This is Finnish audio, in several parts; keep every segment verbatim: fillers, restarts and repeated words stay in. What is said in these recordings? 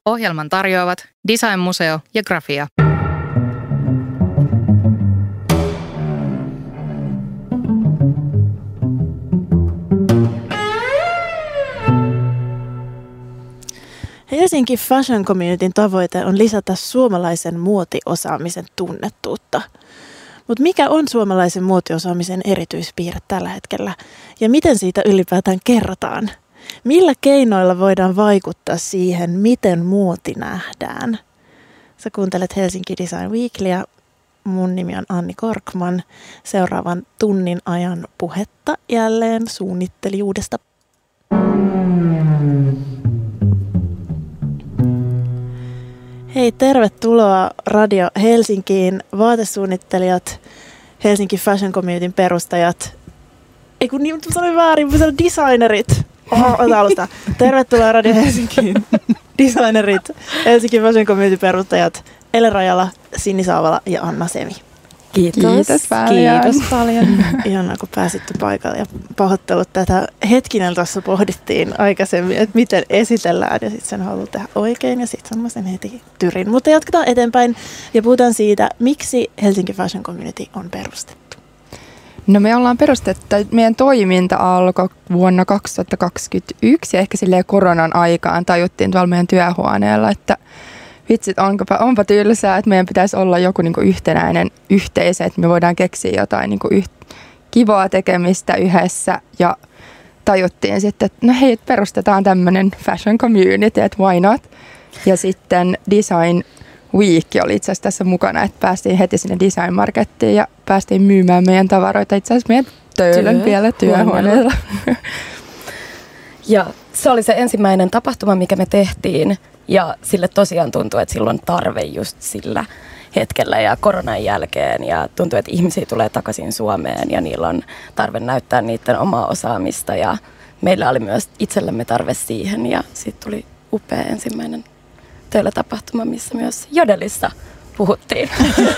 Ohjelman tarjoavat Design Museo ja Grafia. Helsinki Fashion Communityn tavoite on lisätä suomalaisen muotiosaamisen tunnettuutta. Mutta mikä on suomalaisen muotiosaamisen erityispiirre tällä hetkellä ja miten siitä ylipäätään kerrotaan? Millä keinoilla voidaan vaikuttaa siihen, miten muoti nähdään? Sä kuuntelet Helsinki Design Weeklyä. Mun nimi on Anni Korkman. Seuraavan tunnin ajan puhetta jälleen suunnittelijuudesta. Hei, tervetuloa Radio Helsinkiin, vaatesuunnittelijat, Helsinki Fashion Communityn perustajat. Ei kun niin, sanoin väärin, mä sanoin designerit. Oho, ota alusta. Tervetuloa Radio Helsinkiin, designerit, Helsinki Fashion Communityn perustajat Ele Rajala, Sinni Saavala ja Anna Semi. Kiitos. Kiitos paljon. Kiitos paljon. Ihanaa, kun pääsitte paikalle ja pahoittelut tätä. Hetkinen tuossa pohdittiin aikaisemmin, että miten esitellään ja sitten sen haluaa tehdä oikein ja sitten sanoin sen heti tyrin. Mutta jatketaan eteenpäin ja puhutaan siitä, miksi Helsinki Fashion Community on perustettu. No me ollaan perustettu, meidän toiminta alkoi vuonna kaksituhattakaksikymmentäyksi ja ehkä silleen koronan aikaan tajuttiin tuolla meidän työhuoneella, että vitsit, onpa, onpa tylsää, että meidän pitäisi olla joku niinku yhtenäinen yhteisö, että me voidaan keksiä jotain niinku yht, kivaa tekemistä yhdessä ja tajuttiin sitten, että no hei, perustetaan tämmöinen fashion community, että why not? Ja sitten Design Week oli itse asiassa tässä mukana, että päästiin heti sinne Design Markettiin ja päästiin myymään meidän tavaroita itse asiassa meidän töölön vielä työhuoneella. Ja se oli se ensimmäinen tapahtuma, mikä me tehtiin. Ja sille tosiaan tuntuu, että silloin tarve just sillä hetkellä ja koronan jälkeen. Ja tuntuu, että ihmisiä tulee takaisin Suomeen ja niillä on tarve näyttää niiden omaa osaamista. Ja meillä oli myös itsellämme tarve siihen. Ja sitten tuli upea ensimmäinen töölötapahtuma, missä myös Jodelissa puhuttiin.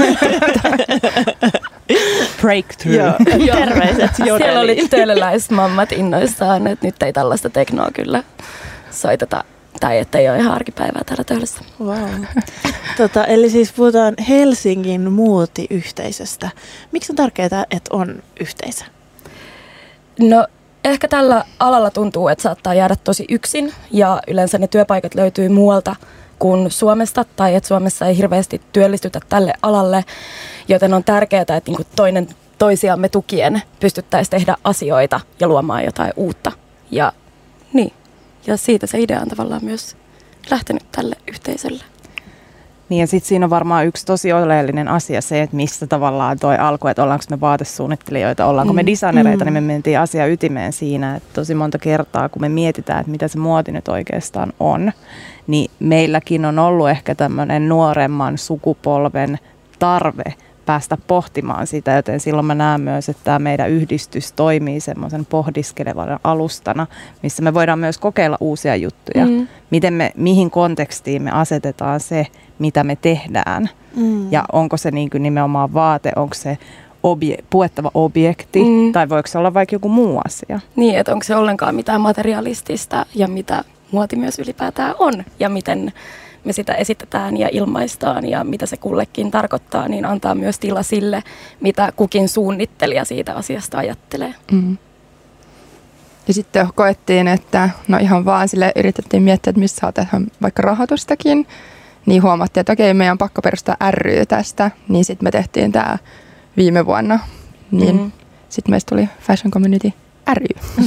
Breakthrough. Joo, terveiset Jodeliin. Siellä oli töölöläismammat innoissaan, että nyt ei tällaista teknoa kyllä soiteta. Tai ettei ole ihan arkipäivää täällä Töölössä. Wow. Tota, eli siis puhutaan Helsingin muotiyhteisöstä. Miksi on tärkeää, että on yhteisö? No ehkä tällä alalla tuntuu, että saattaa jäädä tosi yksin. Ja yleensä ne työpaikat löytyy muualta kuin Suomesta. Tai että Suomessa ei hirveästi työllistytä tälle alalle. Joten on tärkeää, että niinku toinen toisiamme tukien pystyttäisiin tehdä asioita ja luomaan jotain uutta. Ja niin. Ja siitä se idea on tavallaan myös lähtenyt tälle yhteisölle. Niin ja sitten siinä on varmaan yksi tosi oleellinen asia se, että mistä tavallaan toi alkoi, että ollaanko me vaatesuunnittelijoita, ollaanko me designereita, mm. niin me mentiin asia ytimeen siinä, että tosi monta kertaa kun me mietitään, että mitä se muoti nyt oikeastaan on, niin meilläkin on ollut ehkä tämmöinen nuoremman sukupolven tarve päästä pohtimaan sitä, joten silloin mä näen myös, että tämä meidän yhdistys toimii semmoisen pohdiskelevana alustana, missä me voidaan myös kokeilla uusia juttuja. Mm. Miten me, mihin kontekstiin me asetetaan se, mitä me tehdään. Mm. Ja onko se niin kuin nimenomaan vaate, onko se obje, puettava objekti, mm. tai voiko se olla vaikka joku muu asia. Niin, että onko se ollenkaan mitään materialistista ja mitä muoti myös ylipäätään on ja miten me sitä esitetään ja ilmaistaan ja mitä se kullekin tarkoittaa, niin antaa myös tila sille, mitä kukin suunnittelija siitä asiasta ajattelee. Mm. Ja sitten koettiin, että no ihan vaan sille yritettiin miettiä, että missä saadaan vaikka rahoitustakin, niin huomattiin, että okei, meidän on pakko perustaa ry tästä, niin sitten me tehtiin tämä viime vuonna, niin mm. sitten meistä tuli Fashion Community ry.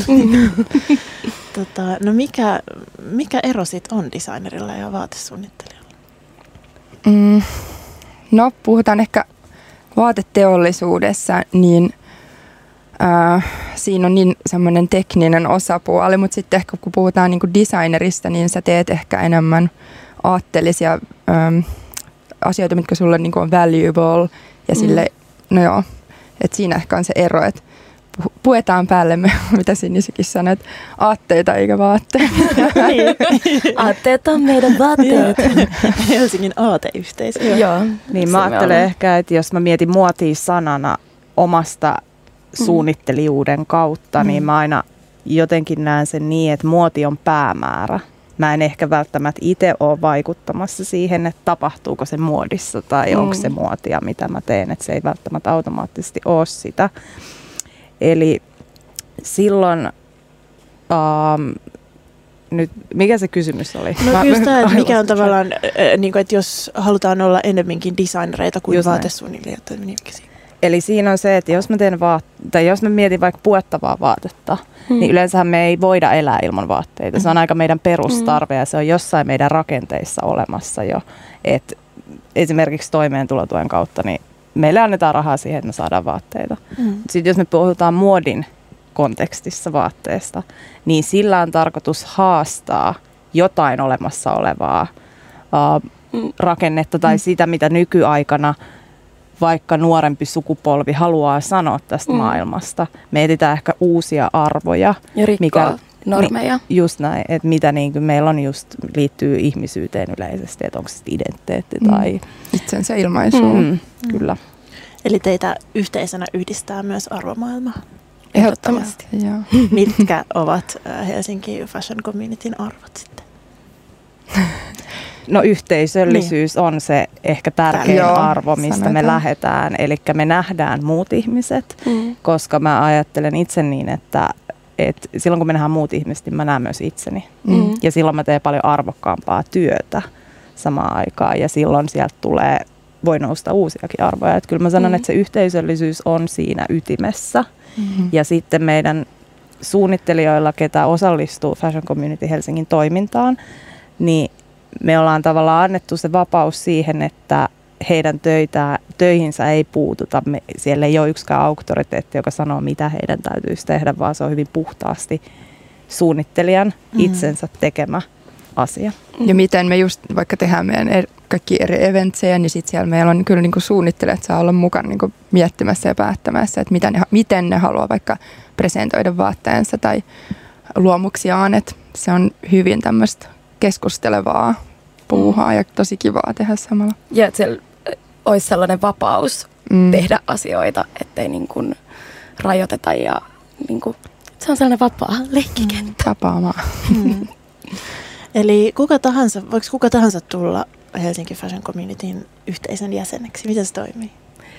Tota, no mikä, mikä ero sit on designerilla ja vaatesuunnittelijalla? Mm, no puhutaan ehkä vaateteollisuudessa, niin äh, siinä on niin semmoinen tekninen osapuoli, mutta sitten ehkä kun puhutaan niin kuin designerista, niin sä teet ehkä enemmän aatteellisia ähm, asioita, mitkä sulle niin kuin on valuable ja mm. sille, no joo, että siinä ehkä on se ero, että puetaan päällemme, mitä Sinisikin sanoi, että aatteita eikä vaatteita. Aatteet on meidän vaatteet. Helsingin aateyhteisö. Joo. Niin mä ajattelen ehkä, että jos mä mietin muotia sanana omasta mm. suunnittelijuuden kautta, mm. niin mä aina jotenkin näen sen niin, että muoti on päämäärä. mä en ehkä välttämättä itse ole vaikuttamassa siihen, että tapahtuuko se muodissa tai mm. onko se muotia, mitä mä teen, että se ei välttämättä automaattisesti ole sitä. Eli silloin, um, nyt, mikä se kysymys oli? No mä, just tämä, että mikä on tavallaan, äh, niin kuin, että jos halutaan olla enemmänkin designereita kuin vaatesuunnittelijoita, niin mikä siinä? Eli siinä on se, että jos mä, teen vaat- tai jos mä mietin vaikka puettavaa vaatetta, hmm. niin yleensähän me ei voida elää ilman vaatteita. Se on aika meidän perustarve ja se on jossain meidän rakenteissa olemassa jo. Et esimerkiksi toimeentulotuen kautta, niin meille annetaan rahaa siihen, että me saadaan vaatteita. Hmm. Sitten jos me puhutaan muodin kontekstissa vaatteesta, niin sillä on tarkoitus haastaa jotain olemassa olevaa uh, rakennetta tai hmm. sitä, mitä nykyaikana vaikka nuorempi sukupolvi haluaa sanoa tästä mm. maailmasta. Me etsitään ehkä uusia arvoja. Ja rikkoa mikä, normeja. Niin, just näin, että mitä niin kuin meillä on just liittyy ihmisyyteen yleisesti, että onko se identiteetti mm. tai itsensä ilmaisuun. Mm, mm. Kyllä. Eli teitä yhteisönä yhdistää myös arvomaailma. Ehdottomasti. Mitkä ovat Helsinki Fashion Communityn arvot sitten? No yhteisöllisyys niin. on se ehkä tärkein Joo, arvo, mistä sanotaan. me lähdetään. Eli me nähdään muut ihmiset, mm. koska mä ajattelen itse niin, että, että silloin kun me nähdään muut ihmiset, niin mä näen myös itseni. Mm. Ja silloin mä teen paljon arvokkaampaa työtä samaan aikaan. Ja silloin sieltä tulee, voi nousta uusiakin arvoja. Että kyllä mä sanon, mm. että se yhteisöllisyys on siinä ytimessä. Mm-hmm. Ja sitten meidän suunnittelijoilla, ketä osallistuu Fashion Community Helsingin toimintaan, niin me ollaan tavallaan annettu se vapaus siihen, että heidän töitä, töihinsä ei puututa. Me, siellä ei ole yksikään auktoriteetti, joka sanoo, mitä heidän täytyisi tehdä, vaan se on hyvin puhtaasti suunnittelijan mm. itsensä tekemä asia. Ja miten me just vaikka tehdään meidän er, kaikki eri eventsejä, niin sitten siellä meillä on kyllä niinku suunnittelijat saa olla mukana niinku miettimässä ja päättämässä, että mitä ne, miten ne haluaa vaikka presentoida vaatteensa tai luomuksiaan. Että se on hyvin tämmöistä keskustelevaa puuhaa ja tosi kivaa tehdä samalla. Ja että siellä olisi sellainen vapaus mm. tehdä asioita, ettei niin kuin rajoiteta ja niin kuin, se on sellainen vapaa leikkikenttä. Mm. Vapaa maa. Mm. Eli kuka tahansa, voiko kuka tahansa tulla Helsinki Fashion Communityn yhteisön jäseneksi? Miten se toimii?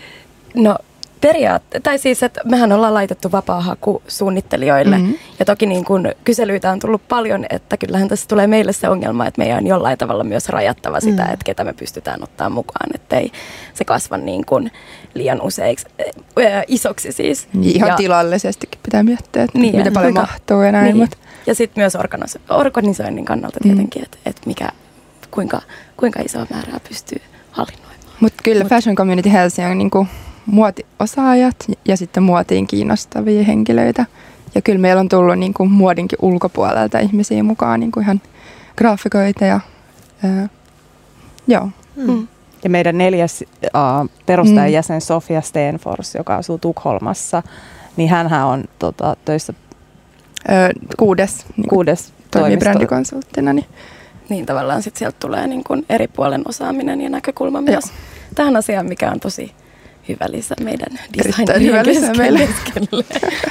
No periaatteessa, tai siis, että mehän ollaan laitettu vapaa-haku suunnittelijoille. Mm-hmm. Ja toki niin kun kyselyitä on tullut paljon, että kyllähän tässä tulee meille se ongelma, että meidän on jollain tavalla myös rajattava sitä, mm-hmm. että ketä me pystytään ottaa mukaan, ettei se kasva niin kuin liian useiksi, äh, isoksi siis. Niin, ihan ja, tilallisestikin pitää miettiä, että niin, mitä paljon kuinka, mahtuu ja näin. Niin. Mutta. Ja sitten myös organiso- organisoinnin kannalta tietenkin, mm-hmm. että, että mikä, kuinka, kuinka isoa määrää pystyy hallinnoimaan. Mutta kyllä Mut. Fashion Community Helsinki on niin kuin muotiosaajat ja sitten muotiin kiinnostavia henkilöitä. Ja kyllä meillä on tullut niin kuin muodinkin ulkopuolelta ihmisiä mukaan, niin kuin ihan graafikoita ja ää, joo. Mm. Ja meidän neljäs uh, perustajajäsen mm. Sofia Stenfors, joka asuu Tukholmassa, niin hänhän on tota, töissä öö, kuudes, niin kuudes toimii brändikonsulttina. Niin. niin tavallaan sitten sieltä tulee niin kuin eri puolen osaaminen ja näkökulma myös joo. tähän asiaan, mikä on tosi hyvä lisä meidän designien keskelle.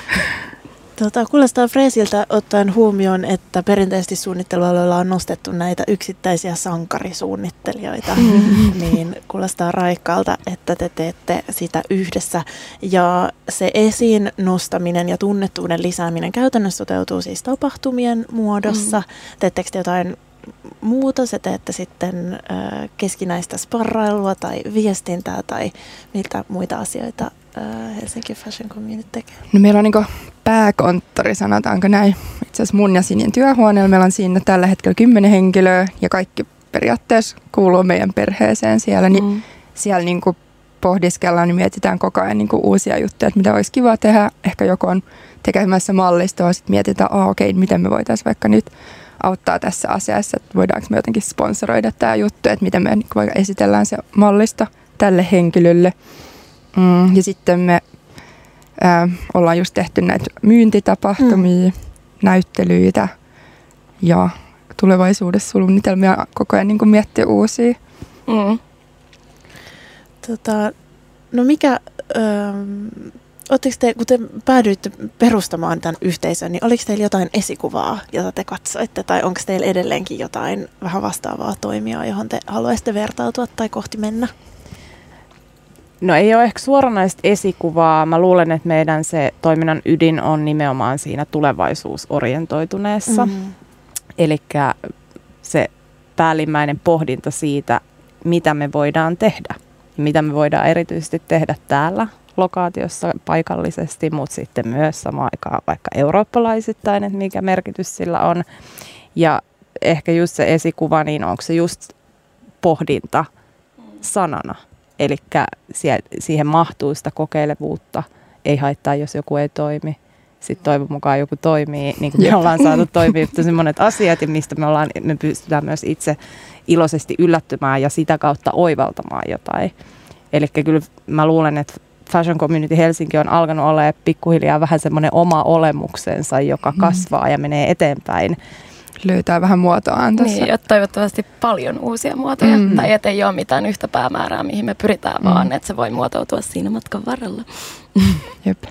Tota, kuulostaa freesiltä ottaen huomioon, että perinteisesti suunnittelualoilla on nostettu näitä yksittäisiä sankarisuunnittelijoita. Mm-hmm. Niin kuulostaa raikkaalta, että te teette sitä yhdessä. Ja se esiin nostaminen ja tunnettuuden lisääminen käytännössä toteutuu siis tapahtumien muodossa. Mm-hmm. Teettekö te jotain muuta? Se teette sitten äh, keskinäistä sparrailua tai viestintää tai mitä muita asioita äh, Helsinki Fashion Community tekee? No meillä on niin kuin pääkonttori, sanotaanko näin. Itse asiassa mun ja Sinin työhuoneella meillä on siinä tällä hetkellä kymmenen henkilöä ja kaikki periaatteessa kuuluu meidän perheeseen siellä. Niin mm. siellä niin kuin pohdiskellaan ja mietitään koko ajan niin kuin uusia juttuja, että mitä olisi kiva tehdä. Ehkä joku on tekemässä mallistoa, sitten mietitään, ah, okei, okay, miten me voitaisiin vaikka nyt auttaa tässä asiassa, että voidaanko me jotenkin sponsoroida tämä juttu, että miten me vaikka esitellään se mallisto tälle henkilölle. Mm, ja sitten me ää, ollaan just tehty näitä myyntitapahtumia, mm. näyttelyitä ja tulevaisuudessa suunnitelmia koko ajan niin kuin miettiä uusia. Mm. Tota, no mikä, öö, Oletteko te, kun te päädyitte perustamaan tämän yhteisön, niin oliko teillä jotain esikuvaa, jota te katsoitte? Tai onko teillä edelleenkin jotain vähän vastaavaa toimijaa, johon te haluaisitte vertautua tai kohti mennä? No ei ole ehkä suoranaista esikuvaa. Mä luulen, että meidän se toiminnan ydin on nimenomaan siinä tulevaisuusorientoituneessa. Mm-hmm. Elikkä se päällimmäinen pohdinta siitä, mitä me voidaan tehdä. Mitä me voidaan erityisesti tehdä täällä lokaatiossa paikallisesti, mutta sitten myös samaan aikaan vaikka eurooppalaisittain, että mikä merkitys sillä on. Ja ehkä just se esikuva, niin onko se just pohdinta sanana. Eli siihen mahtuu sitä kokeilevuutta, ei haittaa, jos joku ei toimi. Sitten toivon mukaan joku toimii, niin kuin me ollaan saatu toimia tosi monet asiat, ja mistä me, ollaan, me pystytään myös itse iloisesti yllättymään ja sitä kautta oivaltamaan jotain. Eli kyllä mä luulen, että Fashion Community Helsinki on alkanut olla pikkuhiljaa vähän semmoinen oma olemuksensa, joka kasvaa ja menee eteenpäin. Löytää vähän muotoaan tässä. Niin, ja toivottavasti paljon uusia muotoja. Mm. Tai ettei ole mitään yhtä päämäärää, mihin me pyritään, mm. vaan että se voi muotoutua siinä matkan varrella. Jep.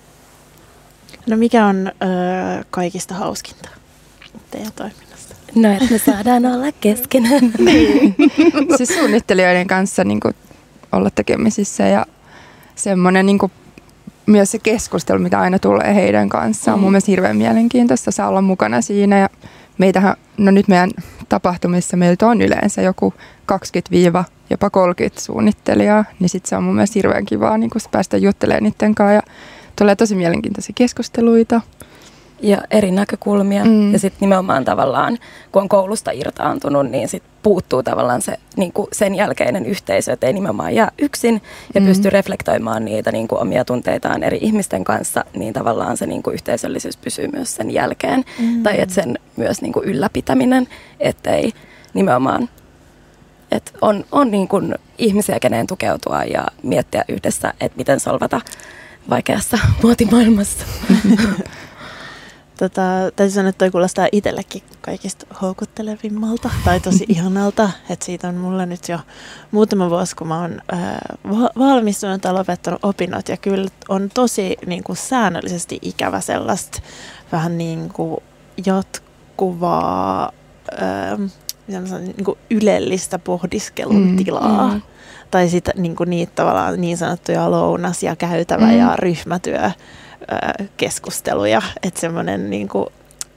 No mikä on ö, kaikista hauskinta teidän toiminnasta? No, että me saadaan olla keskenään. Niin. Siis suunnittelijoiden kanssa niin kuin, olla tekemisissä ja semmoinen niin kuin, myös se keskustelu, mitä aina tulee heidän kanssaan, on mm. mun mielestä hirveän mielenkiintoista saa olla mukana siinä. Ja meitähän, no nyt meidän tapahtumissa meiltä on yleensä joku kaksikymmentä jopa kolmekymmentä suunnittelijaa, niin sitten se on mun mielestä hirveän kivaa niin kun päästä juttelemaan niiden kanssa ja tulee tosi mielenkiintoisia keskusteluita. Ja eri näkökulmia. Mm. Ja sitten nimenomaan tavallaan, kun on koulusta irtaantunut, niin sitten puuttuu tavallaan se niin kuin sen jälkeinen yhteisö, että ei nimenomaan jää yksin ja mm. pystyy reflektoimaan niitä niin kuin omia tunteitaan eri ihmisten kanssa, niin tavallaan se niin kuin yhteisöllisyys pysyy myös sen jälkeen. Mm. Tai että sen myös niin kuin ylläpitäminen, ettei nimenomaan, että on, on niin kuin ihmisiä, keneen tukeutua ja miettiä yhdessä, että miten solvata vaikeassa muotimaailmassa. Tota, täytyy sanoa, että toi kuulostaa itsellekin kaikista houkuttelevimmalta tai tosi ihanalta. Että siitä on mulla nyt jo muutama vuosi, kun mä oon ää, valmistunut tai lopettanut opinnot. Ja kyllä on tosi niin kuin säännöllisesti ikävä sellaista vähän niin kuin jatkuvaa ää, niin kuin ylellistä pohdiskelun mm, tilaa. Mm. Tai sitten niin kuin niitä tavallaan niin sanottuja lounas- ja käytävä- mm. ja ryhmätyö. Keskusteluja, että semmoinen niinku,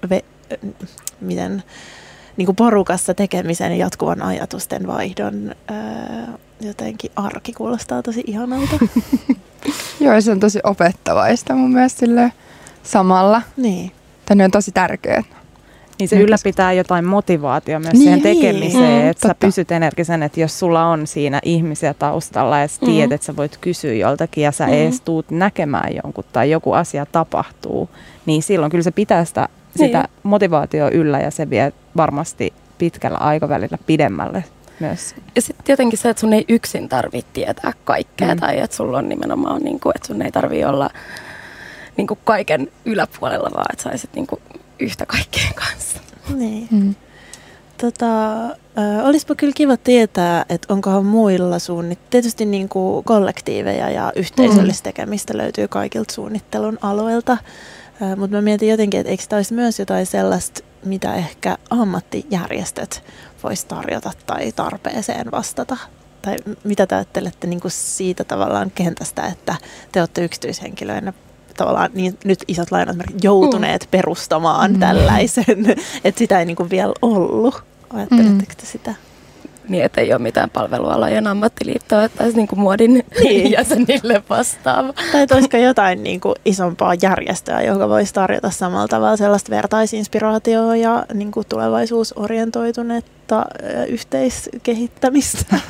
miten niinku porukassa tekemisen ja jatkuvan ajatusten vaihdon ää, jotenkin arki kuulostaa tosi ihanalta. Joo, se on tosi opettavaista mun mielestä samalla. Niin. Tänne on tosi tärkeää. Niin se ylläpitää jotain motivaatiota myös niin, siihen tekemiseen, mm, että totta. sä pysyt energisen, että jos sulla on siinä ihmisiä taustalla ja sä tiedät, mm. että sä voit kysyä joltakin ja sä mm. ees tuut näkemään jonkun tai joku asia tapahtuu, niin silloin kyllä se pitää sitä, sitä niin. motivaatiota yllä ja se vie varmasti pitkällä aikavälillä pidemmälle myös. Ja sitten jotenkin se, että sun ei yksin tarvitse tietää kaikkea mm. tai että sulla on nimenomaan, niin kuin, että sun ei tarvitse olla niin kuin kaiken yläpuolella, vaan että saisit niin kuin yhtä kaikkeen kanssa. Niin. Mm. Tota, äh, olisipa kyllä kiva tietää, että onkohan muilla suunnit... Tietysti niin kuin kollektiiveja ja yhteisöllistä tekemistä löytyy kaikilta suunnittelun alueilta, äh, mutta mä mietin jotenkin, että eikö tämä olisi myös jotain sellaista, mitä ehkä ammattijärjestöt vois tarjota tai tarpeeseen vastata? Tai mitä te ajattelette niin kuin siitä tavallaan kentästä, että te olette yksityishenkilöinä tavallaan niin, nyt isot lainausmerkit joutuneet mm. perustamaan mm. tällaisen, että sitä ei niin kuin vielä ollut. Ajatteletteko te sitä? Niin, että ei ole mitään palvelualojen ammattiliittoa, että olisi niin kuin muodin niin. jäsenille vastaava. Tai olisiko jotain niin kuin isompaa järjestöä, joka voisi tarjota samalla tavalla sellaista vertaisinspiraatioa ja niin kuin tulevaisuusorientoitunutta yhteiskehittämistä?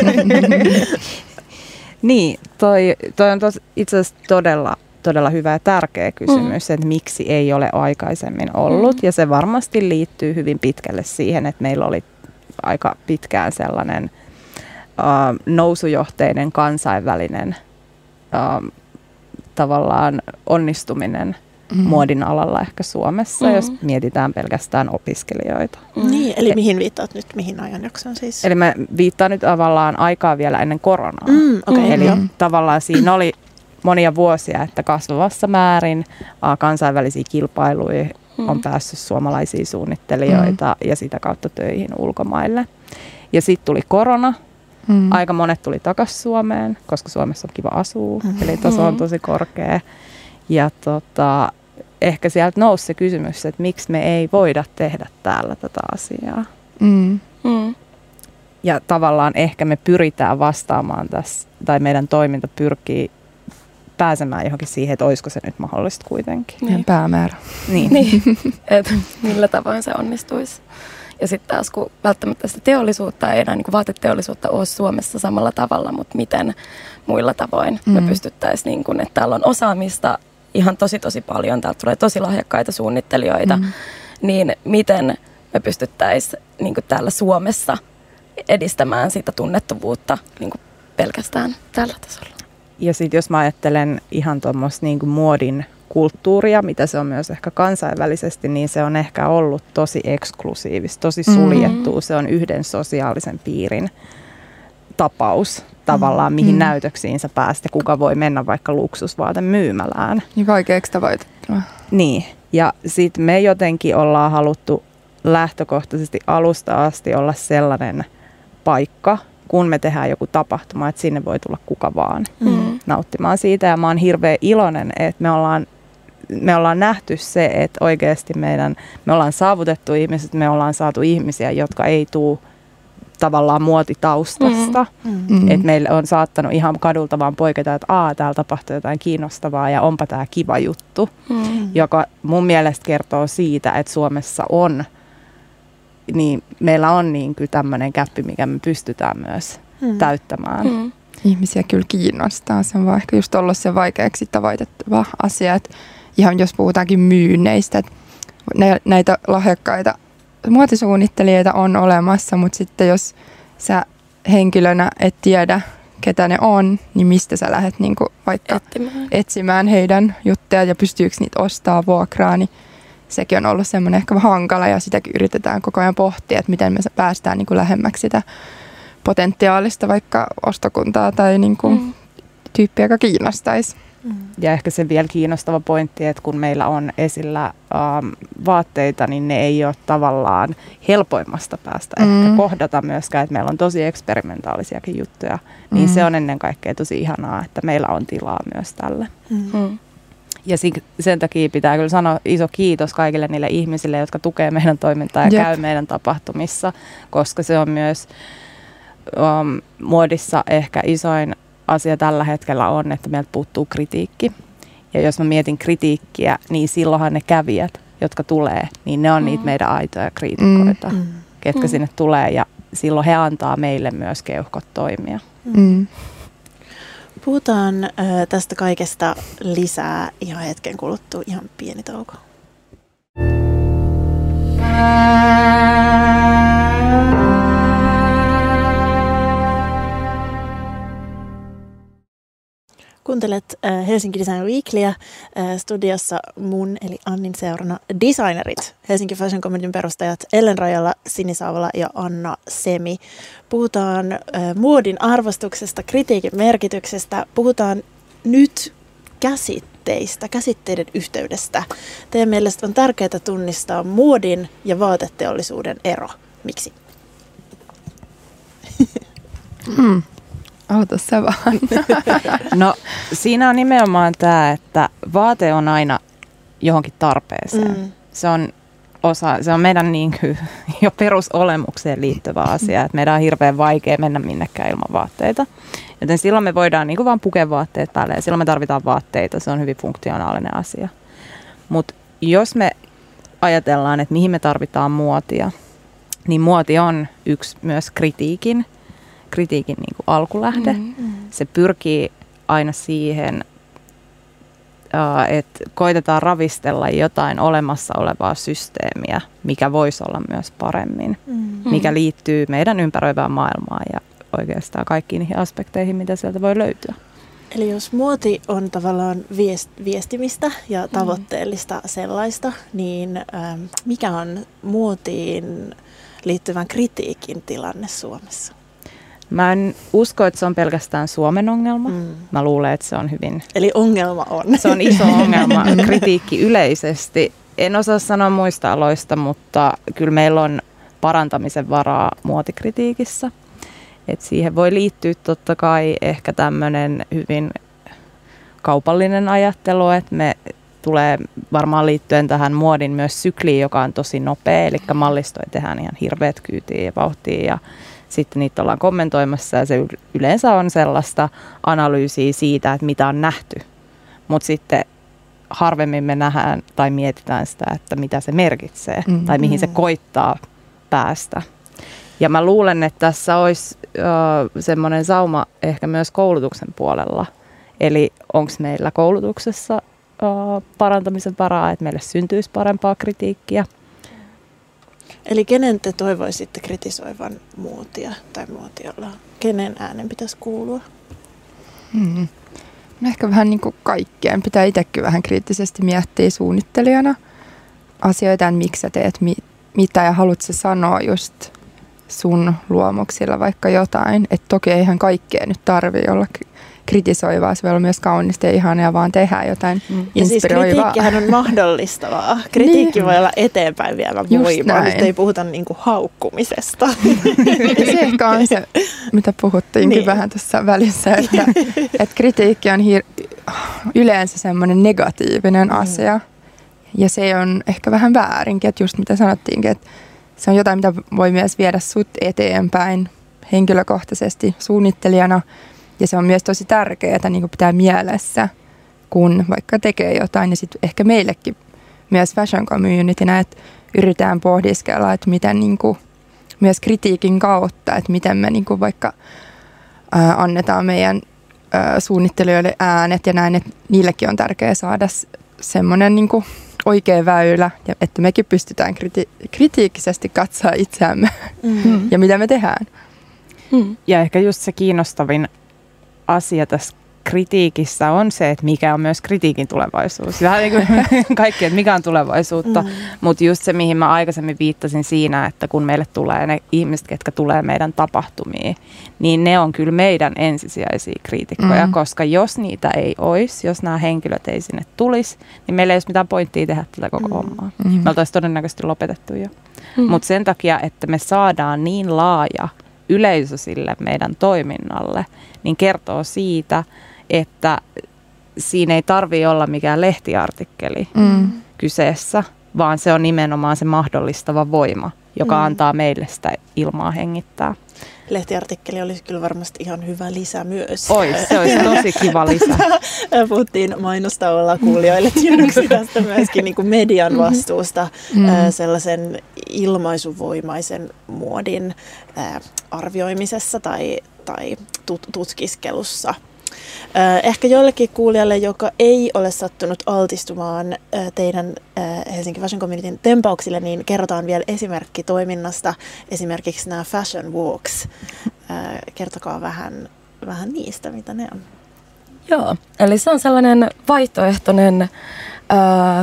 Niin, toi, toi on tos, itse asiassa todella todella hyvä ja tärkeä kysymys, mm. että miksi ei ole aikaisemmin ollut. Mm. Ja se varmasti liittyy hyvin pitkälle siihen, että meillä oli aika pitkään sellainen uh, nousujohteinen kansainvälinen uh, tavallaan onnistuminen mm. muodin alalla ehkä Suomessa, mm. jos mietitään pelkästään opiskelijoita. Mm. Niin, eli mihin viittaat nyt, mihin ajanjakson siis? Eli mä viittaan nyt tavallaan aikaa vielä ennen koronaa. Mm, okay. Eli mm. tavallaan siinä oli monia vuosia, että kasvavassa määrin kansainvälisiä kilpailuja mm. on päässyt suomalaisia suunnittelijoita mm. ja sitä kautta töihin ulkomaille. Ja sitten tuli korona. Mm. Aika monet tuli takaisin Suomeen, koska Suomessa on kiva asua, mm. eli taso on tosi korkea. Ja tota, ehkä sieltä nousi se kysymys, että miksi me ei voida tehdä täällä tätä asiaa. Mm. Mm. Ja tavallaan ehkä me pyritään vastaamaan tässä, tai meidän toiminta pyrkii pääsemään johonkin siihen, että olisiko se nyt mahdollista kuitenkin. Niin. Päämäärä. Niin, niin. Että millä tavoin se onnistuisi. Ja sitten taas, kun välttämättä sitä teollisuutta ei enää, niin kuin vaateteollisuutta ole Suomessa samalla tavalla, mutta miten muilla tavoin mm. me pystyttäisiin, niin kuin, että täällä on osaamista ihan tosi tosi paljon, täältä tulee tosi lahjakkaita suunnittelijoita, mm. niin miten me pystyttäisiin niin kuin täällä Suomessa edistämään sitä tunnettavuutta niin kuin pelkästään tällä tasolla. Ja sitten jos mä ajattelen ihan tuommoista niin kuin muodin kulttuuria, mitä se on myös ehkä kansainvälisesti, niin se on ehkä ollut tosi eksklusiivista, tosi suljettua. Mm-hmm. Se on yhden sosiaalisen piirin tapaus tavallaan, mihin mm-hmm. näytöksiin sä pääset ja kuka voi mennä vaikka luksusvaatemyymälään. Niin vaikeaksi tavoitettua. Niin, ja sitten me jotenkin ollaan haluttu lähtökohtaisesti alusta asti olla sellainen paikka, kun me tehdään joku tapahtuma, että sinne voi tulla kuka vaan mm. nauttimaan siitä. Ja mä oon hirveän iloinen, että me ollaan, me ollaan nähty se, että oikeasti meidän, me ollaan saavutettu ihmiset, me ollaan saatu ihmisiä, jotka ei tule tavallaan muotitaustasta. Mm. Että meillä on saattanut ihan kadulta vaan poiketa, että aa, täällä tapahtuu jotain kiinnostavaa ja onpa tää kiva juttu, mm. joka mun mielestä kertoo siitä, että Suomessa on niin meillä on niin kyllä tämmöinen käppi, mikä me pystytään myös hmm. täyttämään. Hmm. Ihmisiä kyllä kiinnostaa. Se on vaan ehkä just ollut se vaikeaksi tavoitettava asia, että ihan jos puhutaankin myynneistä, että näitä lahjakkaita muotisuunnittelijoita on olemassa, mutta sitten jos sä henkilönä et tiedä, ketä ne on, niin mistä sä lähdet niinku vaikka etsimään. etsimään heidän juttuja ja pystyykö niitä ostaa vuokraa, niin sekin on ollut semmoinen ehkä hankala ja sitäkin yritetään koko ajan pohtia, että miten me päästään niin kuin lähemmäksi sitä potentiaalista vaikka ostokuntaa tai niin kuin mm. tyyppiä, joka kiinnostaisi. Mm. Ja ehkä se vielä kiinnostava pointti, että kun meillä on esillä ähm, vaatteita, niin ne ei ole tavallaan helpoimmasta päästä mm. ehkä kohdata myöskään, että meillä on tosi eksperimentaalisiakin juttuja. Mm. Niin se on ennen kaikkea tosi ihanaa, että meillä on tilaa myös tälle. Mm. Ja sen takia pitää kyllä sanoa iso kiitos kaikille niille ihmisille, jotka tukee meidän toimintaa ja Jep. käy meidän tapahtumissa, koska se on myös um, muodissa ehkä isoin asia tällä hetkellä on, että meiltä puuttuu kritiikki. Ja jos mä mietin kritiikkiä, niin silloinhan ne kävijät, jotka tulee, niin ne on mm. niitä meidän aitoja kriitikoita, mm. ketkä mm. sinne tulee ja silloin he antaa meille myös keuhkot toimia. Mm. Puhutaan äh, tästä kaikesta lisää ihan hetken kuluttua, ihan pieni tauko. Kuuntelet äh, Helsinki Design Weeklyä, äh, studiossa mun eli Annin seurana designerit, Helsinki Fashion Communityn perustajat Ellen Rajala, Sini Saavala ja Anna Semi. Puhutaan äh, muodin arvostuksesta, kritiikin merkityksestä, puhutaan nyt käsitteistä, käsitteiden yhteydestä. Teidän mielestä on tärkeää tunnistaa muodin ja vaateteollisuuden ero. Miksi? Hmm. Aloita sä vaan. No siinä on nimenomaan tämä, että vaate on aina johonkin tarpeeseen. Mm. Se on osa, se on meidän niin kuin jo perusolemukseen liittyvä asia, että meidän on hirveän vaikea mennä minnekään ilman vaatteita. Joten silloin me voidaan niin kuin vaan pukea vaatteet päälle ja silloin me tarvitaan vaatteita. Se on hyvin funktionaalinen asia. Mutta jos me ajatellaan, että mihin me tarvitaan muotia, niin muoti on yksi myös kritiikin. kritiikin niin kuin alkulähde. Mm-hmm. Se pyrkii aina siihen, että koitetaan ravistella jotain olemassa olevaa systeemiä, mikä voisi olla myös paremmin, mm-hmm. mikä liittyy meidän ympäröivään maailmaan ja oikeastaan kaikkiin niihin aspekteihin, mitä sieltä voi löytyä. Eli jos muoti on tavallaan viest- viestimistä ja tavoitteellista mm. sellaista, niin ähm, mikä on muotiin liittyvän kritiikin tilanne Suomessa? Mä en usko, että se on pelkästään Suomen ongelma. Mm. Mä luulen, että se on hyvin... Eli ongelma on. Se on iso ongelma, kritiikki yleisesti. En osaa sanoa muista aloista, mutta kyllä meillä on parantamisen varaa muotikritiikissä. Et siihen voi liittyä totta kai ehkä tämmöinen hyvin kaupallinen ajattelu, että me tulee varmaan liittyen tähän muodin myös sykliin, joka on tosi nopea, eli mallistoja tehdään ihan hirveät kyytiin ja vauhtiin ja sitten niitä ollaan kommentoimassa ja se yleensä on sellaista analyysiä siitä, että mitä on nähty, mutta sitten harvemmin me nähdään tai mietitään sitä, että mitä se merkitsee mm. tai mihin se koittaa päästä. Ja mä luulen, että tässä olisi äh, semmoinen sauma ehkä myös koulutuksen puolella. Eli onko meillä koulutuksessa äh, parantamisen varaa, että meille syntyisi parempaa kritiikkiä? Eli kenen te toivoisitte kritisoivan muotia tai muotiolla? Kenen äänen pitäisi kuulua? Hmm. No ehkä vähän niin kuin kaikkeen. Pitää itsekin vähän kriittisesti miettiä suunnittelijana asioita, että miksi sä teet mi- mitä ja haluat sä sanoa just sun luomuksilla vaikka jotain. Että toki eihän kaikkea nyt tarvitse olla kritisoivaa, se voi olla myös kaunista ja ihanaa vaan tehdä jotain mm. inspiroivaa. Ja siis kritiikkihän on mahdollistavaa. Kritiikki niin. voi olla eteenpäin vievä voima. Nyt ei puhuta niinku haukkumisesta. Se ehkä on se, mitä puhuttiinkin niin. vähän tuossa välissä, että, että kritiikki on hir- yleensä semmoinen negatiivinen mm. asia. Ja se on ehkä vähän väärinkin, että just mitä sanottiinkin, että se on jotain, mitä voi myös viedä sut eteenpäin henkilökohtaisesti suunnittelijana. Ja se on myös tosi tärkeää niin kuin pitää mielessä, kun vaikka tekee jotain. Ja sitten ehkä meillekin myös fashion communitynä, että yritetään pohdiskella, että miten niin kuin, myös kritiikin kautta, että miten me niin kuin vaikka ää, annetaan meidän ää, suunnittelijoille äänet ja näin, että niillekin on tärkeää saada semmoinen niin kuin oikea väylä, ja että mekin pystytään kriti- kritiikkisesti katsoa itseämme mm-hmm. ja mitä me tehdään. Mm. Ja ehkä just se kiinnostavin asia tässä kritiikissä on se, että mikä on myös kritiikin tulevaisuus. Vähän niin kuin kaikki, että mikä on tulevaisuutta, mm. mutta just se, mihin mä aikaisemmin viittasin siinä, että kun meille tulee ne ihmiset, ketkä tulee meidän tapahtumiin, niin ne on kyllä meidän ensisijaisia kriitikkoja, mm. koska jos niitä ei olisi, jos nämä henkilöt ei sinne tulisi, niin meillä ei olisi mitään pointtia tehdä tätä koko mm. hommaa. Mm. Me oltaisiin todennäköisesti lopetettu jo. Mm. Mutta sen takia, että me saadaan niin laaja yleisö sille meidän toiminnalle, niin kertoo siitä, että siinä ei tarvitse olla mikään lehtiartikkeli mm. kyseessä, vaan se on nimenomaan se mahdollistava voima, joka mm. antaa meille sitä ilmaa hengittää. Lehtiartikkeli olisi kyllä varmasti ihan hyvä lisä myös. Ois, se olisi tosi kiva lisä. Puhuttiin mainostauolla kuulijoille tiedoksi tästä myöskin niin kuin median vastuusta mm. sellaisen ilmaisuvoimaisen muodin arvioimisessa tai, tai tut- tutkiskelussa. Ehkä jollekin kuulijalle, joka ei ole sattunut altistumaan teidän Helsinki Fashion Communityn tempauksille, niin kerrotaan vielä esimerkki toiminnasta, esimerkiksi nämä Fashion Walks. Kertokaa vähän, vähän niistä, mitä ne on. Joo, eli se on sellainen vaihtoehtoinen ää,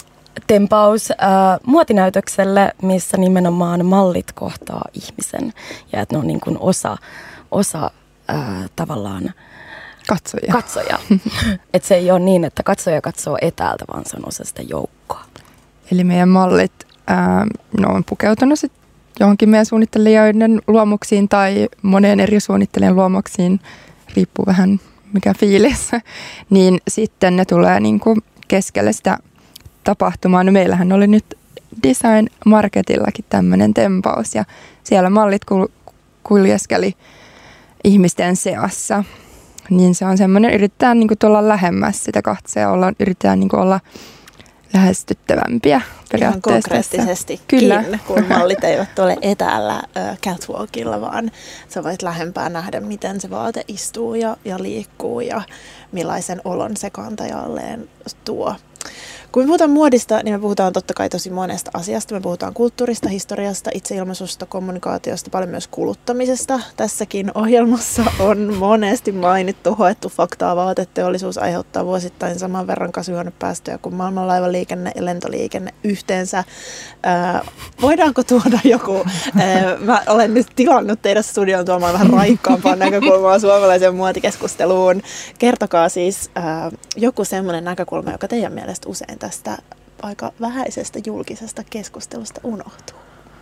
tempaus ää, muotinäytökselle, missä nimenomaan mallit kohtaa ihmisen ja että ne on niin kuin osa, osa ää, tavallaan Katsoja. Katsoja. Että se ei ole niin, että katsoja katsoo etäältä, vaan se on osa sitä joukkoa. Eli meidän mallit ää, no on pukeutunut sit johonkin meidän suunnittelijoiden luomuksiin tai moneen eri suunnittelijan luomuksiin, riippuu vähän mikä fiilis, niin sitten ne tulee niinku keskelle sitä tapahtumaa. No meillähän oli nyt Design Marketillakin tämmöinen tempaus ja siellä mallit kul- kuljeskeli ihmisten seassa. Niin se on semmoinen, yritetään niinku tulla lähemmäs sitä katseja, olla, yritetään niinku olla lähestyttävämpiä periaatteessa. Ihan konkreettisestikin, kyllä. Kun mallit eivät ole etäällä äh, catwalkilla, vaan sä voit lähempää nähdä, miten se vaate istuu ja, ja liikkuu ja millaisen olon se kantajalleen tuo. Kun me puhutaan muodista, niin me puhutaan totta kai tosi monesta asiasta. Me puhutaan kulttuurista, historiasta, itseilmaisusta, kommunikaatiosta, paljon myös kuluttamisesta. Tässäkin ohjelmassa on monesti mainittu, hoettu faktaa. Vaateteollisuus aiheuttaa vuosittain saman verran kasvihuonepäästöjä kuin maailmanlaivaliikenne ja lentoliikenne yhteensä. Ää, voidaanko tuoda joku, ää, mä olen nyt tilannut teidän studioon tuomaan vähän raikkaampaa näkökulmaa suomalaiseen muotikeskusteluun. Kertokaa siis ää, joku semmoinen näkökulma, joka teidän mielestä usein tästä aika vähäisestä julkisesta keskustelusta unohtuu.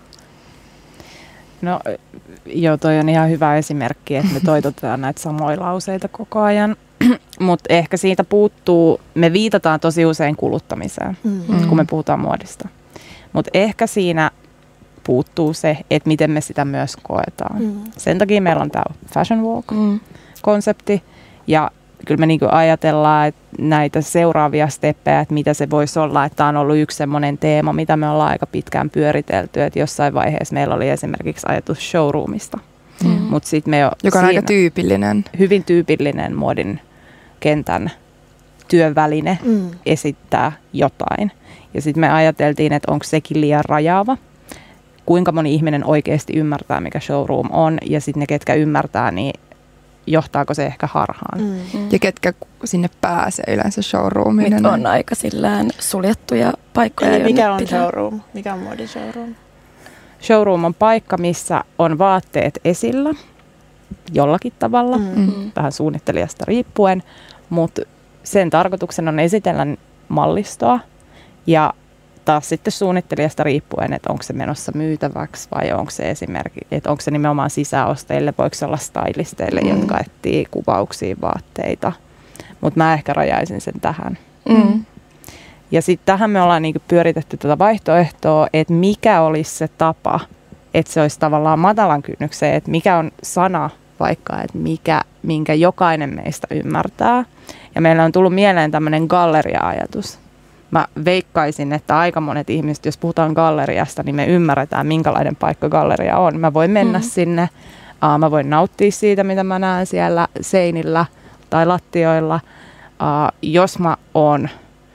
No joo, toi on ihan hyvä esimerkki, että me toitotetaan näitä samoja lauseita koko ajan, mutta ehkä siitä puuttuu, me viitataan tosi usein kuluttamiseen, mm-hmm. kun me puhutaan muodista. Mutta ehkä siinä puuttuu se, että miten me sitä myös koetaan. Mm. Sen takia meillä on tämä Fashion Walk-konsepti, mm. ja kyllä me niinku ajatellaan, että näitä seuraavia steppejä, että mitä se voisi olla, että tämä on ollut yksi semmoinen teema, mitä me ollaan aika pitkään pyöritelty, että jossain vaiheessa meillä oli esimerkiksi ajatus showroomista. Mm. Mut sit me jo joka on aika tyypillinen. Hyvin tyypillinen muodin kentän työväline mm. esittää jotain. Ja sitten me ajateltiin, että onko sekin liian rajaava. Kuinka moni ihminen oikeasti ymmärtää, mikä showroom on, ja sitten ne, ketkä ymmärtää, niin johtaako se ehkä harhaan. Mm. Ja ketkä sinne pääsee yleensä showroomiin? Nyt on aika sillään suljettuja paikkoja. Eli mikä on pitää. showroom? Mikä on muodin showroom? Showroom on paikka, missä on vaatteet esillä jollakin tavalla, mm-hmm. vähän suunnittelijasta riippuen, mutta sen tarkoituksena on esitellä mallistoa ja taas sitten suunnittelijasta riippuen, että onko se menossa myytäväksi vai onko se esimerkiksi, että onko se nimenomaan sisäostajille, voiko se olla stylisteille, mm. jotka etsii kuvauksia vaatteita. Mutta mä ehkä rajaisin sen tähän. Mm. Ja sitten tähän me ollaan niinku pyöritetty tätä vaihtoehtoa, että mikä olisi se tapa, että se olisi tavallaan matalan kynnykseen, että mikä on sana vaikka, että mikä, minkä jokainen meistä ymmärtää. Ja meillä on tullut mieleen tämmöinen galleria-ajatus. Mä veikkaisin, että aika monet ihmiset, jos puhutaan galleriasta, niin me ymmärretään, minkälainen paikka galleria on. Mä voin mennä mm-hmm. sinne, uh, mä voin nauttia siitä, mitä mä näen siellä seinillä tai lattioilla. Uh, jos mä oon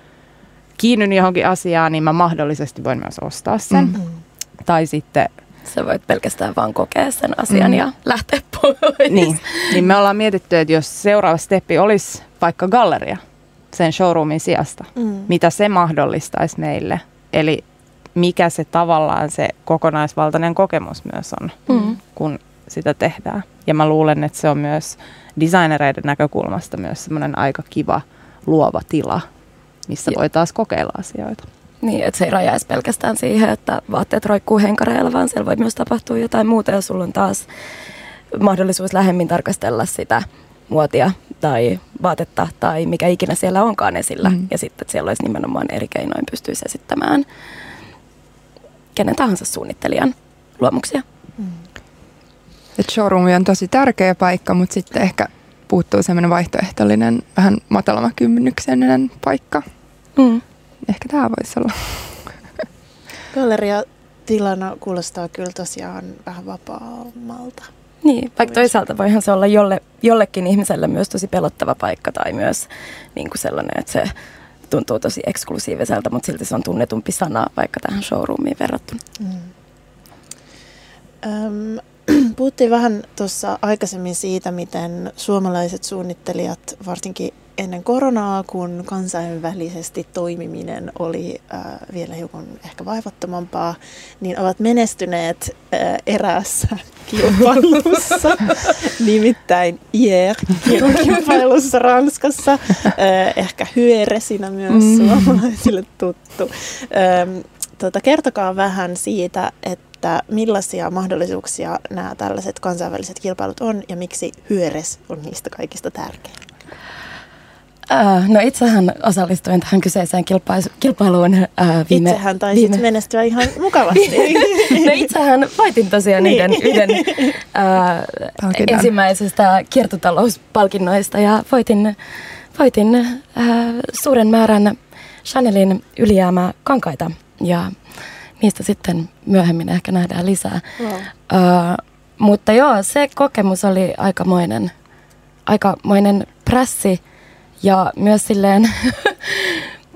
kiinni johonkin asiaan, niin mä mahdollisesti voin myös ostaa sen. Mm-hmm. Tai sitten sä voit pelkästään vaan kokea sen asian mm. ja lähteä pois. Niin. niin me ollaan mietitty, että jos seuraava steppi olisi vaikka galleria sen showroomin sijasta, mm. mitä se mahdollistaisi meille. Eli mikä se tavallaan se kokonaisvaltainen kokemus myös on, mm. kun sitä tehdään. Ja mä luulen, että se on myös designereiden näkökulmasta myös semmoinen aika kiva luova tila, missä ja. voi taas kokeilla asioita. Niin, että se ei rajaisi pelkästään siihen, että vaatteet roikkuu henkareilla, vaan siellä voi myös tapahtua jotain muuta, ja sulla on taas mahdollisuus lähemmin tarkastella sitä muotia tai vaatetta tai mikä ikinä siellä onkaan esillä. Mm. Ja sitten, että siellä olisi nimenomaan eri keinoin pystyisi esittämään kenen tahansa suunnittelijan luomuksia. Mm. Et showroom on tosi tärkeä paikka, mutta sitten ehkä puuttuu semmoinen vaihtoehtoinen, vähän matalammakymmennyksinen paikka. Mm. Ehkä tämä voisi olla. Galleria-tilana kuulostaa kyllä tosiaan vähän vapaammalta. Niin, vaikka toisaalta voihan se olla jolle, jollekin ihmiselle myös tosi pelottava paikka tai myös niin kuin sellainen, että se tuntuu tosi eksklusiiviselta, mutta silti se on tunnetumpi sana vaikka tähän showroomiin verrattuna. Mm. Öm, puhuttiin vähän tuossa aikaisemmin siitä, miten suomalaiset suunnittelijat, varsinkin ennen koronaa, kun kansainvälisesti toimiminen oli äh, vielä hiukan ehkä vaivattomampaa, niin ovat menestyneet äh, eräässä kilpailussa, nimittäin I E R-kilpailussa Ranskassa, äh, ehkä Hyöresinä myös mm. suomalaisille tuttu. Ähm, tota, kertokaa vähän siitä, että millaisia mahdollisuuksia nämä tällaiset kansainväliset kilpailut on ja miksi Hyöres on niistä kaikista tärkein. Äh, no itsehän osallistuin tähän kyseiseen kilpailu- kilpailuun äh, viime... Itsehän taisit viime... menestyä ihan mukavasti. No itsehän voitin tosiaan niiden yhden äh, ensimmäisestä kiertotalouspalkinnoista ja voitin, voitin äh, suuren määrän Chanelin ylijäämää kankaita ja niistä sitten myöhemmin ehkä nähdään lisää. Wow. Äh, mutta joo, se kokemus oli aikamoinen, aikamoinen prässi. Ja myös silleen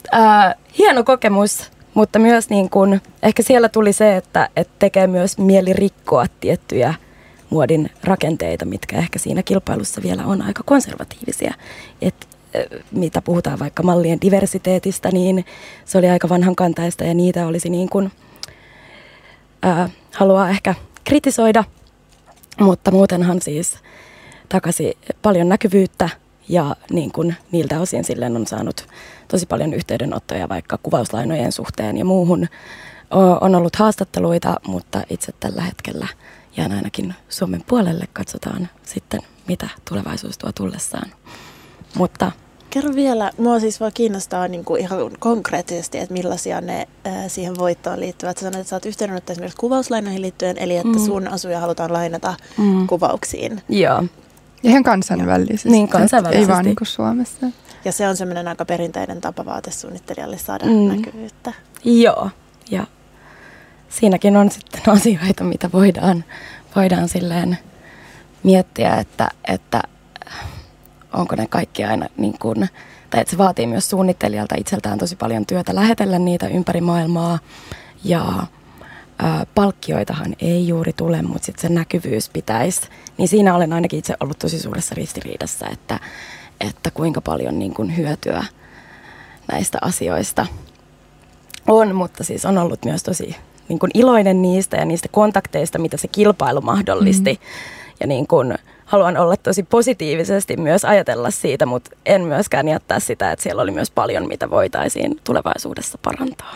Äh, hieno kokemus, mutta myös niin kun, ehkä siellä tuli se, että, että tekee myös mieli rikkoa tiettyjä muodin rakenteita, mitkä ehkä siinä kilpailussa vielä on aika konservatiivisia. Et, mitä puhutaan vaikka mallien diversiteetistä, niin se oli aika vanhankantaista ja niitä olisi niin kuin, ää, haluaa ehkä kritisoida, mutta muutenhan siis takaisin paljon näkyvyyttä ja niin kuin niiltä osin silleen on saanut tosi paljon yhteydenottoja vaikka kuvauslainojen suhteen ja muuhun. On ollut haastatteluita, mutta itse tällä hetkellä jään ainakin Suomen puolelle. Katsotaan sitten, mitä tulevaisuus tuo tullessaan. Mutta kerro vielä, mua siis vaan kiinnostaa niin kuin ihan konkreettisesti, että millaisia ne ää, siihen voittoon liittyvät. Sä sanoit, että sä oot yhteydenotto esimerkiksi kuvauslainoihin liittyen, eli että mm. sun asuja halutaan lainata mm. kuvauksiin. Joo. Ihan kansainvälisesti. Niin, kansainvälisesti. Ei vaan niin kuin Suomessa. Ja se on semmoinen aika perinteinen tapa vaatesuunnittelijalle saada mm. näkyvyyttä. Joo, ja siinäkin on sitten asioita, mitä voidaan, voidaan silleen miettiä, että, että onko ne kaikki aina niin kuin, tai että se vaatii myös suunnittelijalta itseltään tosi paljon työtä lähetellä niitä ympäri maailmaa ja ää, palkkioitahan ei juuri tule, mutta sitten se näkyvyys pitäisi. Niin siinä olen ainakin itse ollut tosi suuressa ristiriidassa, että, että kuinka paljon niin kuin hyötyä näistä asioista on, mutta siis on ollut myös tosi niin kuin iloinen niistä ja niistä kontakteista, mitä se kilpailu mahdollisti. Mm. Ja niin kuin haluan olla tosi positiivisesti myös ajatella siitä, mutta en myöskään jättää sitä, että siellä oli myös paljon, mitä voitaisiin tulevaisuudessa parantaa.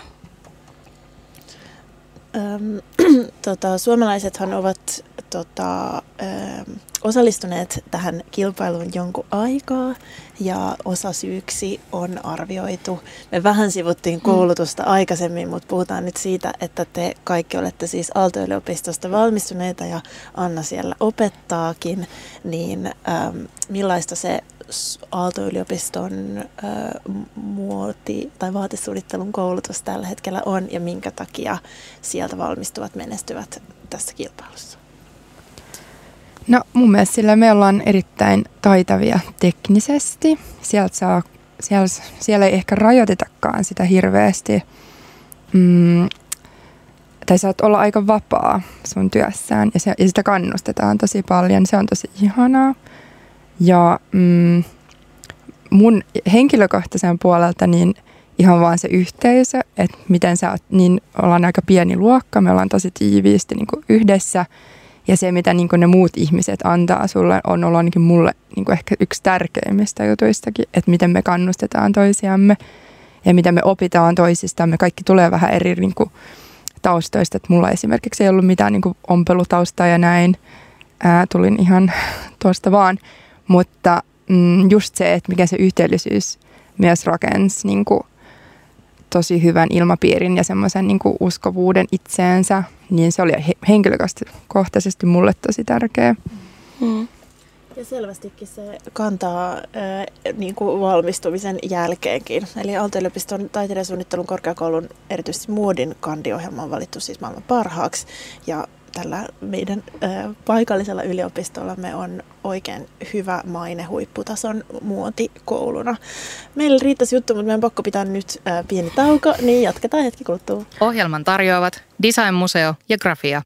Öm, tota, suomalaisethan ovat tota, ö, osallistuneet tähän kilpailuun jonkun aikaa ja osasyyksi on arvioitu. Me vähän sivuttiin koulutusta aikaisemmin, mutta puhutaan nyt siitä, että te kaikki olette siis Aalto-yliopistosta valmistuneita ja Anna siellä opettaakin, niin äm, millaista se Aalto-yliopiston ä, muoti- tai vaatesuunnittelun koulutus tällä hetkellä on ja minkä takia sieltä valmistuvat menestyvät tässä kilpailussa? No mun mielestä sillä me ollaan erittäin taitavia teknisesti. Sieltä saa, siellä, siellä ei ehkä rajoitetakaan sitä hirveästi. Mm, tai saat olla aika vapaa sun työssään ja, se, ja sitä kannustetaan tosi paljon. Se on tosi ihanaa. Ja mm, mun henkilökohtaisen puolelta niin ihan vaan se yhteisö, että miten sä oot, niin ollaan aika pieni luokka, me ollaan tosi tiiviisti niin kuin yhdessä. Ja se, mitä niin kuin ne muut ihmiset antaa sulle, on ollut ainakin mulle niin kuin ehkä yksi tärkeimmistä jutuistakin, että miten me kannustetaan toisiamme ja mitä me opitaan toisistamme. Kaikki tulee vähän eri niin kuin taustoista, että mulla esimerkiksi ei ollut mitään niin kuin ompelutaustaa ja näin. Ää, tulin ihan tuosta vaan. Mutta mm, just se, että mikä se yhteellisyys myös rakensi niin kuin tosi hyvän ilmapiirin ja semmoisen niin kuin uskovuuden itseensä, niin se oli he- henkilökohtaisesti mulle tosi tärkeä. Mm. Ja selvästikin se kantaa äh, niin kuin valmistumisen jälkeenkin. Eli Aalto-yliopiston taiteen ja suunnittelun korkeakoulun erityisesti muodin kandiohjelma on valittu siis maailman parhaaksi. Ja tällä meidän äh, paikallisella yliopistollamme on oikein hyvä maine huipputason muotikouluna. Meillä riittäisi juttu, mutta meidän on pakko pitää nyt äh, pieni tauko, niin jatketaan hetki kuluttua. Ohjelman tarjoavat Design Museo ja Grafia.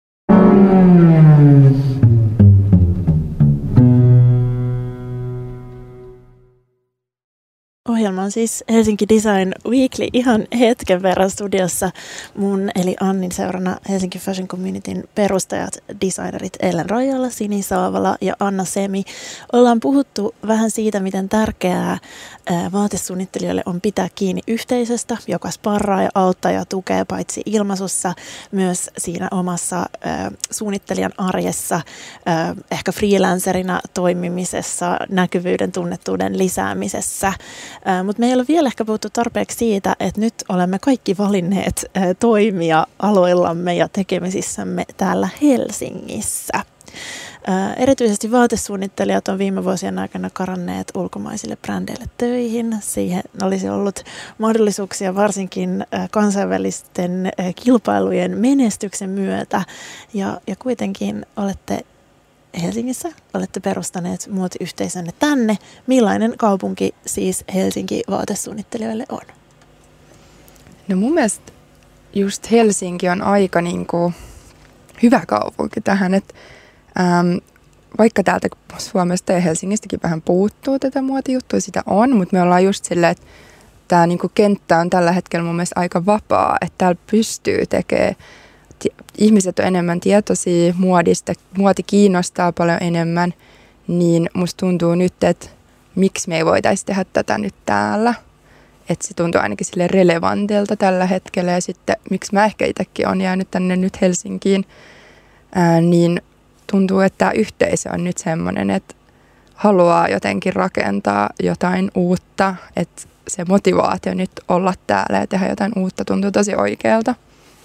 Ohjelma on siis Helsinki Design Weekly ihan hetken verran studiossa. Mun eli Annin seurana Helsinki Fashion Communityn perustajat, designerit Ellen Rajala, Sini Saavala ja Anna Semi. Ollaan puhuttu vähän siitä, miten tärkeää vaatesuunnittelijoille on pitää kiinni yhteisöstä, joka sparraa ja auttaa ja tukee paitsi ilmaisussa, myös siinä omassa suunnittelijan arjessa, ehkä freelancerina toimimisessa, näkyvyyden tunnettuuden lisäämisessä. Mutta me ei ole vielä ehkä puhuttu tarpeeksi siitä, että nyt olemme kaikki valinneet toimia aloillamme ja tekemisissämme täällä Helsingissä. Erityisesti vaatesuunnittelijat on viime vuosien aikana karanneet ulkomaisille brändeille töihin. Siihen olisi ollut mahdollisuuksia varsinkin kansainvälisten kilpailujen menestyksen myötä. Ja, ja kuitenkin olette Helsingissä, olette perustaneet muotiyhteisönne tänne. Millainen kaupunki siis Helsinki vaatesuunnittelijoille on? No mun mielestä just Helsinki on aika niinku hyvä kaupunki tähän, että äm, vaikka täältä Suomesta ja Helsingistäkin vähän puuttuu tätä muotijuttua, sitä on, mutta me ollaan just silleen, että tämä niinku kenttä on tällä hetkellä mun mielestä aika vapaa, että täällä pystyy tekemään, ihmiset on enemmän tietoisia muodista, muoti kiinnostaa paljon enemmän, niin musta tuntuu nyt, että miksi me ei voitaisi tehdä tätä nyt täällä. Että se tuntuu ainakin sille relevantilta tällä hetkellä ja sitten miksi mä ehkä itsekin olen jäänyt tänne nyt Helsinkiin, ää, niin tuntuu, että tämä yhteisö on nyt semmoinen, että haluaa jotenkin rakentaa jotain uutta, että se motivaatio nyt olla täällä ja tehdä jotain uutta tuntuu tosi oikealta.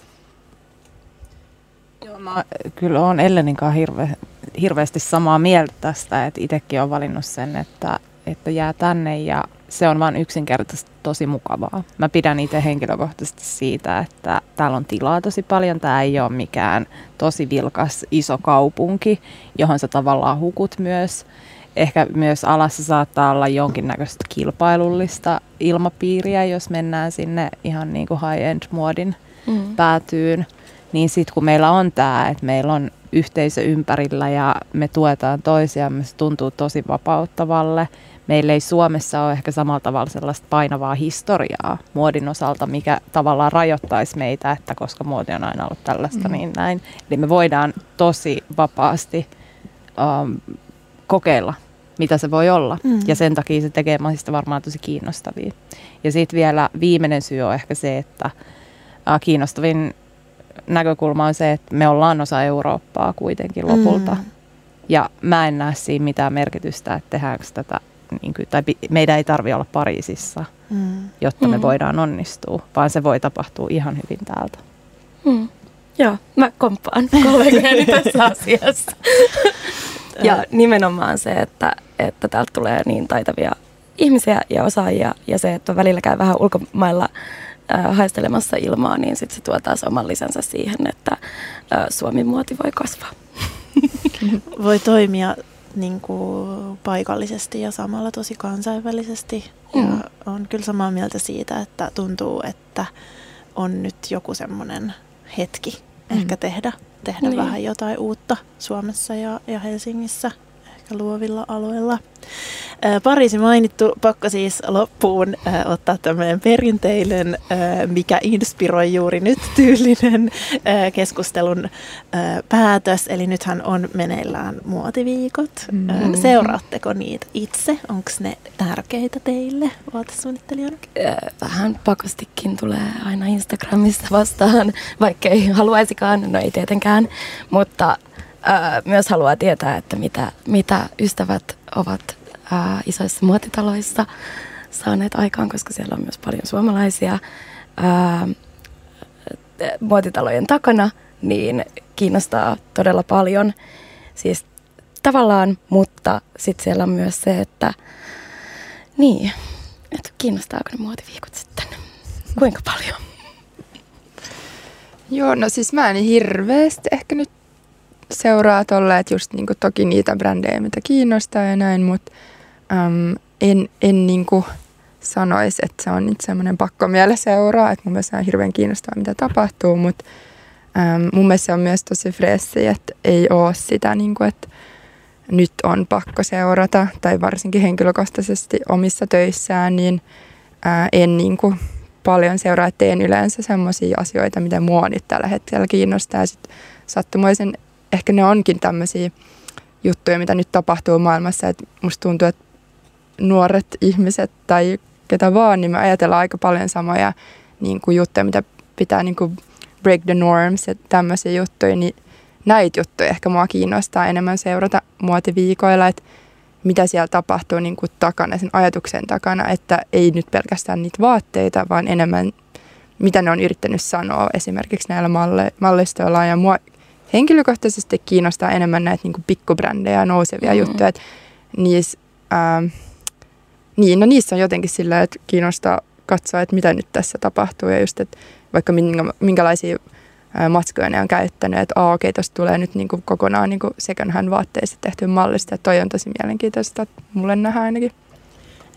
Joo, mä kyllä olen Ellenin kanssa hirve, hirveästi samaa mieltä tästä, että itsekin olen valinnut sen, että, että jää tänne ja se on vaan yksinkertaisesti tosi mukavaa. Mä pidän itse henkilökohtaisesti siitä, että täällä on tilaa tosi paljon. Tää ei ole mikään tosi vilkas iso kaupunki, johon sä tavallaan hukut myös. Ehkä myös alassa saattaa olla jonkinnäköistä kilpailullista ilmapiiriä, jos mennään sinne ihan niin kuin high-end muodin mm. päätyyn. Niin sitten kun meillä on tämä, että meillä on yhteisö ympärillä ja me tuetaan toisiamme, se tuntuu tosi vapauttavalle. Meillä ei Suomessa ole ehkä samalla tavalla sellaista painavaa historiaa muodin osalta, mikä tavallaan rajoittaisi meitä, että koska muoti on aina ollut tällaista, mm. niin näin. Eli me voidaan tosi vapaasti um, kokeilla, mitä se voi olla. Mm. Ja sen takia se tekee meistä varmaan tosi kiinnostavia. Ja sitten vielä viimeinen syy on ehkä se, että uh, kiinnostavin näkökulma on se, että me ollaan osa Eurooppaa kuitenkin lopulta. Mm. Ja mä en näe siinä mitään merkitystä, että tehdäänkö tätä, niin kuin, tai meidän ei tarvitse olla Pariisissa, mm. jotta mm. me voidaan onnistua, vaan se voi tapahtua ihan hyvin täältä. Mm. Joo, mä komppaan kollegoini tässä asiassa. Ja nimenomaan se, että, että täältä tulee niin taitavia ihmisiä ja osaajia, ja se, että välillä käy vähän ulkomailla äh, haistelemassa ilmaa, niin sitten se tuo taas oman lisänsä siihen, että äh, Suomen muoti voi kasvaa. Voi toimia niin kuin paikallisesti ja samalla tosi kansainvälisesti. Mm. Ja on kyllä samaa mieltä siitä, että tuntuu, että on nyt joku semmoinen hetki mm. ehkä tehdä, tehdä niin. vähän jotain uutta Suomessa ja, ja Helsingissä, ehkä luovilla aloilla. Ää, Pariisi mainittu, pakko siis loppuun ää, ottaa tämmöinen perinteinen, ää, mikä inspiroi juuri nyt tyylinen ää, keskustelun ää, päätös. Eli nythän on meneillään muotiviikot. Mm. Ää, seuraatteko niitä itse? Onko ne tärkeitä teille vaatesuunnittelijana? Vähän pakostikin tulee aina Instagramista vastaan, vaikka ei haluaisikaan, no ei tietenkään, mutta ää, myös haluaa tietää, että mitä, mitä ystävät ovat ää, isoissa muotitaloissa saaneet aikaan, koska siellä on myös paljon suomalaisia ää, muotitalojen takana, niin kiinnostaa todella paljon. Siis tavallaan, mutta sitten siellä on myös se, että niin, että kiinnostaako ne muotiviikot sitten? Kuinka paljon? Joo, no siis mä en hirveästi ehkä nyt seuraa tolle, että just niinku toki niitä brändejä, mitä kiinnostaa ja näin, mutta äm, en, en niinku sanoisi, että se on nyt semmoinen pakkomiele seuraa, että mun mielestä on hirveän kiinnostavaa, mitä tapahtuu, mutta äm, mun mielestä se on myös tosi freessi, että ei ole sitä, niinku, että nyt on pakko seurata, tai varsinkin henkilökohtaisesti omissa töissään, niin ää, en niinku paljon seuraa, että teen yleensä semmoisia asioita, mitä mua nyt tällä hetkellä kiinnostaa. Sitten sattumoisen, ehkä ne onkin tämmöisiä juttuja, mitä nyt tapahtuu maailmassa, että musta tuntuu, että nuoret ihmiset tai ketä vaan, niin me ajatellaan aika paljon samoja niin kuin juttuja, mitä pitää niin kuin break the norms ja tämmöisiä juttuja, niin näitä juttuja ehkä mua kiinnostaa enemmän seurata muotiviikoilla, että mitä siellä tapahtuu niin kuin takana, sen ajatuksen takana, että ei nyt pelkästään niitä vaatteita, vaan enemmän mitä ne on yrittänyt sanoa esimerkiksi näillä malle, mallistoilla. Ja mua henkilökohtaisesti kiinnostaa enemmän näitä niin kuin pikkubrändejä ja nousevia mm. juttuja. Että niissä, ää, niin, no niissä on jotenkin sillä, että kiinnostaa katsoa, että mitä nyt tässä tapahtuu ja just, että vaikka minkälaisia matskoja ne on käyttänyt, että oh, okei, okay, tuosta tulee nyt niinku kokonaan niinku second hand vaatteista tehty mallista, että toi on tosi mielenkiintoista, että mulle nähdään ainakin.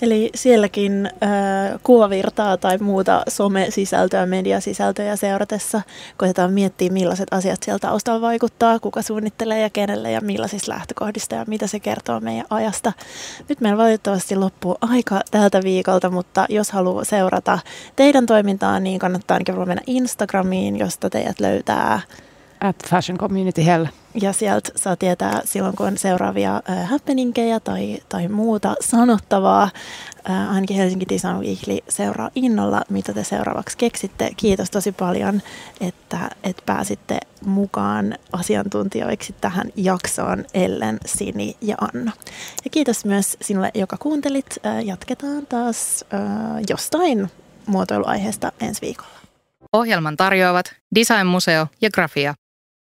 Eli sielläkin äh, kuvavirtaa tai muuta some-sisältöä, mediasisältöjä seuratessa koitetaan miettiä, millaiset asiat sieltä taustalla vaikuttaa, kuka suunnittelee ja kenelle ja millaisista lähtökohdista ja mitä se kertoo meidän ajasta. Nyt meillä valitettavasti loppuu aika tältä viikolta, mutta jos haluaa seurata teidän toimintaa, niin kannattaa ainakin mennä Instagramiin, josta teidät löytää At Fashion Community Hell. Ja sieltä saa tietää silloin, kun on seuraavia äh, happeningkeja tai, tai muuta sanottavaa. Äh, ainakin Helsinki Design Weekly seuraa innolla, mitä te seuraavaksi keksitte. Kiitos tosi paljon, että, että pääsitte mukaan asiantuntijoiksi tähän jaksoon, Ellen, Sini ja Anna. Ja kiitos myös sinulle, joka kuuntelit. Äh, jatketaan taas äh, jostain muotoiluaiheesta ensi viikolla. Ohjelman tarjoavat Design Museo ja Grafia.